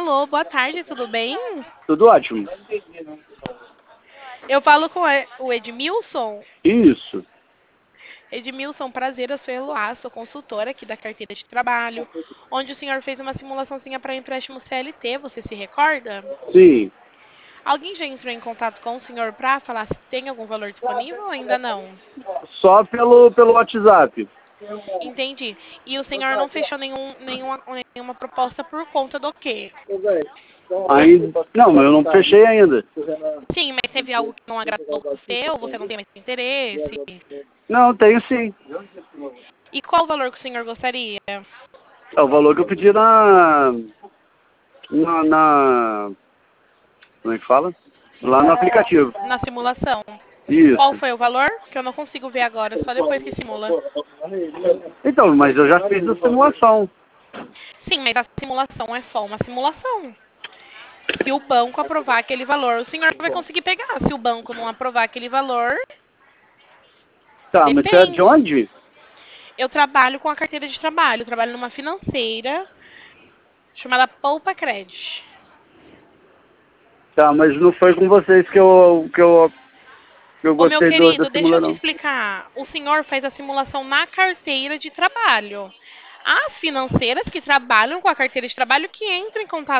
Alô, boa tarde, tudo bem? Tudo ótimo. Eu falo com o Edmilson. Isso. Edmilson, prazer, eu sou Eloá, sou consultora aqui da carteira de trabalho, onde o senhor fez uma simulaçãozinha para empréstimo CLT, você se recorda? Sim. Alguém já entrou em contato com o senhor para falar se tem algum valor disponível ou ainda não? Só pelo WhatsApp. Entendi. E o senhor não fechou nenhuma proposta por conta do quê? Ainda. Não, mas eu não fechei ainda. Sim, mas teve algo que não agradou você ou você não tem mais interesse? Não, tenho sim. E qual o valor que o senhor gostaria? É o valor que eu pedi na. Como é que fala? Lá no aplicativo. Na simulação. Qual Isso. foi o valor? Que eu não consigo ver agora, só depois que simula. Então, mas eu já fiz a simulação. Sim, mas a simulação é só uma simulação. Se o banco aprovar aquele valor, o senhor vai conseguir pegar. Se o banco não aprovar aquele valor, Tá, mas você é de depende. onde? Eu trabalho com a carteira de trabalho, eu trabalho numa financeira chamada Poupa Credit. Tá, mas não foi com vocês que eu Ô, meu gostei da querido, deixa eu te simulação. explicar. O senhor fez a simulação na carteira de trabalho. As financeiras que trabalham com a carteira de trabalho que entram em contato